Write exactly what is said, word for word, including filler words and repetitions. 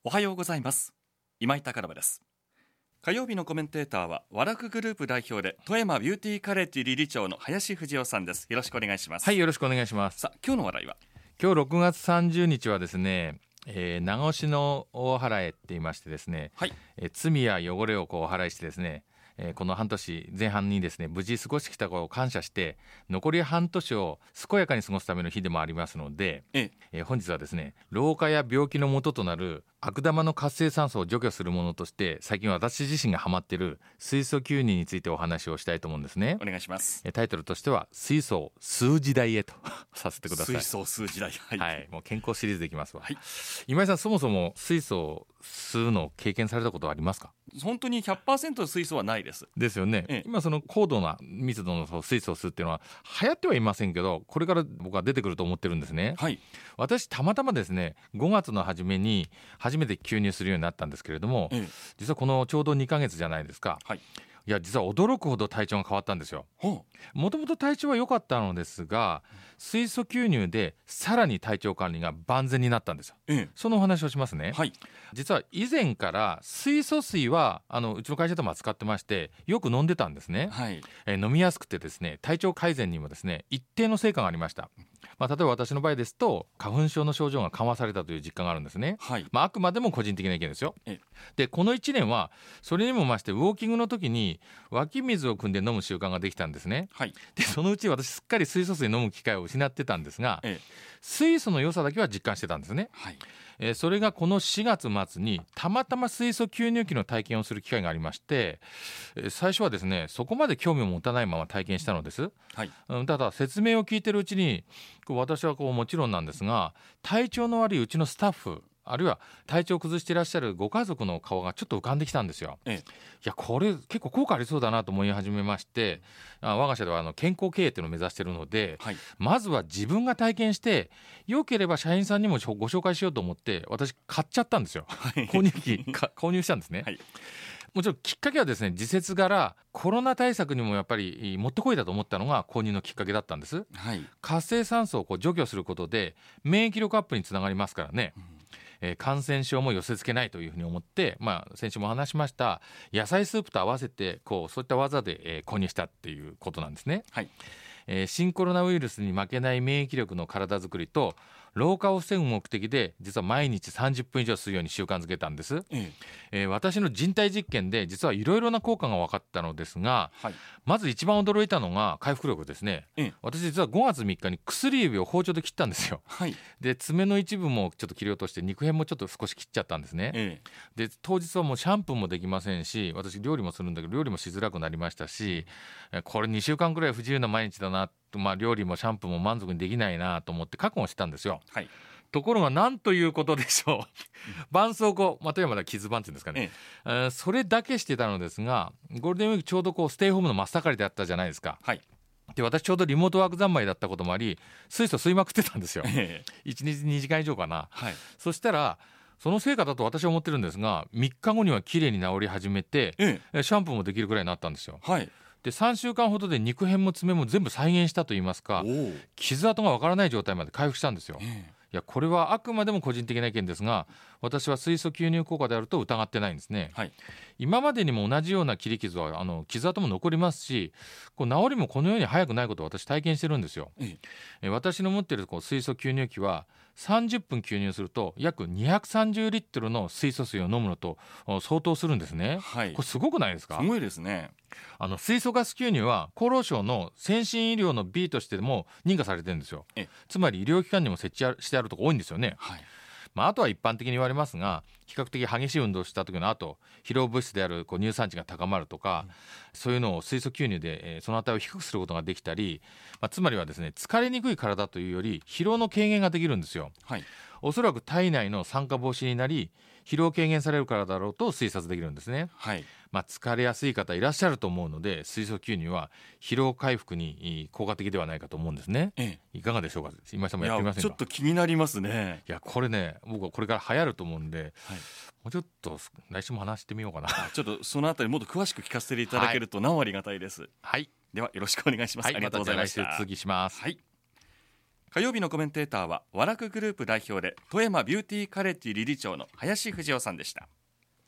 おはようございます。今井貴信です。火曜日のコメンテーターは和楽グループ代表で富山ビューティーカレッジ理事長の林藤夫さんです。よろしくお願いします。 はい、よろしくお願いします。 さあ、今日の話題は今日ろくがつさんじゅうにちはですね、えー、名越の大払いって言いましてですね、 はい、 えー、罪や汚れをこうお払いしてですね、えー、この半年前半にですね無事過ごしてきたことを感謝して残り半年を健やかに過ごすための日でもありますので、 えええー、本日はですね老化や病気の元となる悪玉の活性酸素を除去するものとして最近私自身がハマっている水素吸入についてお話をしたいと思うんですね。 お願いします。 タイトルとしては水素を吸う時代へとさせてください。 水素を吸う時代、はい、 はい、もう健康シリーズでいきますわ、 はい、 今井さん、そもそも水素を吸うのを経験されたことはありますか？ 本当に ひゃくパーセント 水素はないです。 ですよね、 ええ、 今その高度な密度の水素を吸うっていうのは流行ってはいませんけど、これから僕は出てくると思ってるんですね。 はい、 私たまたまですねごがつの初めに初めて吸入するようになったんですけれども、 ええ、 実はこのちょうどにかげつじゃないですか。 はい、 いや実は驚くほど体調が変わったんですよ。 ほもともと体調は良かったのですが、水素吸入でさらに体調管理が万全になったんですよ。 う、ええ、 そのお話をしますね。 はい、 実は以前から水素水はあのうちの会社でも扱ってましてよく飲んでたんですね、 はい、 えー飲みやすくてですね体調改善にもですね一定の成果がありました。まあ、例えば私の場合ですと花粉症の症状が緩和されたという実感があるんですね。 はい、 まあ、あくまでも個人的な意見ですよ。 ええ、 でこのいちねんはそれにも増してウォーキングの時に湧き水を汲んで飲む習慣ができたんですね。 はい、 でそのうち私すっかり水素水飲む機会を失ってたんですが、 ええ、 水素の良さだけは実感してたんですね。 はい、 えーそれがこのしがつ末にたまたま水素吸入器の体験をする機会がありまして、えー最初はですねそこまで興味を持たないまま体験したのです、 はい、 うん、ただ説明を聞いてるうちにこう私はこうもちろんなんですが体調の悪いうちのスタッフあるいは体調を崩していらっしゃるご家族の顔がちょっと浮かんできたんですよ。 ええ、 いやこれ結構効果ありそうだなと思い始めまして、あ我が社ではあの健康経営っていうのを目指しているので、 はい、 まずは自分が体験して良ければ社員さんにもご紹介しようと思って私買っちゃったんですよ。 はい購入機か購入したんですね、 はい、 もちろんきっかけはですね時節柄コロナ対策にもやっぱりもってこいだと思ったのが購入のきっかけだったんです。 はい、 活性酸素をこう除去することで免疫力アップにつながりますからね、 うんえー感染症も寄せ付けないというふうに思って、まあ、先週も話しました野菜スープと合わせてこうそういった技で、えー購入したっていうことなんですね、 はい、 えー新コロナウイルスに負けない免疫力の体づくりと老化を防ぐ目的で実は毎日さんじゅっぷん以上吸うように習慣づけたんです、 ええ、 えー私の人体実験で実はいろいろな効果が分かったのですが、 はい、 まず一番驚いたのが回復力ですね、 ええ、 私実はごがつみっかに薬指を包丁で切ったんですよ。 はい、 で爪の一部もちょっと切り落として肉片もちょっと少し切っちゃったんですね。 ええ、 で当日はもうシャンプーもできませんし私料理もするんだけど料理もしづらくなりましたし、えこれにしゅうかんくらい不自由な毎日だなと、まあ、料理もシャンプーも満足にできないなと思って覚悟したんですよ。 はい、 ところがなんということでしょう絆創膏、まあ、例えば傷絆っていうんですかね、 ええーそれだけしてたのですがゴールデンウィークちょうどこうステイホームの真っ盛りであったじゃないですか。 はい、 で私ちょうどリモートワーク三昧だったこともあり水素吸いまくってたんですよ。 ええ、 いちにちにじかん以上かな。 はい、 そしたらその成果だと私は思ってるんですがみっかごには綺麗に治り始めてええ、 えシャンプーもできるくらいになったんですよ。 はい、 でさんしゅうかんほどで肉片も爪も全部再現したといいますかおお、 傷跡がわからない状態まで回復したんですよ。 ええ、 いやこれはあくまでも個人的な意見ですが私は水素吸入効果であると疑ってないんですね。 はい、 今までにも同じような切り傷はあの傷跡も残りますしこう治りもこのように早くないことを私体験してるんですよ。 ええ、 え私の持っているこう水素吸入器はさんじゅっぷん吸入すると約にひゃくさんじゅうリットルの水素水を飲むのとお相当するんですね。 はい、 これすごくないですか？ すごいですね。 あの水素ガス吸入は厚労省の先進医療の B としても認可されてるんですよ。 えつまり医療機関にも設置してあるとこ多いんですよね。 はい、 まあ、あとは一般的に言われますが比較的激しい運動をした時の後疲労物質であるこう乳酸値が高まるとか、うん、そういうのを水素吸入で、えーその値を低くすることができたり、まあ、つまりはですね疲れにくい体というより疲労の軽減ができるんですよ。 はい、 おそらく体内の酸化防止になり疲労軽減されるからだろうと推察できるんですね。 はい、 まあ、疲れやすい方いらっしゃると思うので水素吸入は疲労回復に効果的ではないかと思うんですね。 ええ、 いかがでしょうか？今井さんもやってみませんか？ いやちょっと気になりますね。 いやこれね僕はこれから流行ると思うんで、 はい、 もうちょっと来週も話してみようかな。 ちょっとそのあたりもっと詳しく聞かせていただけると何割がたいです。 はい、 ではよろしくお願いします。 はい、 ありがとうございました。 また来週続きします。 はい。 火曜日のコメンテーターは和楽グループ代表で富山ビューティーカレッジ理事長の林藤夫さんでした。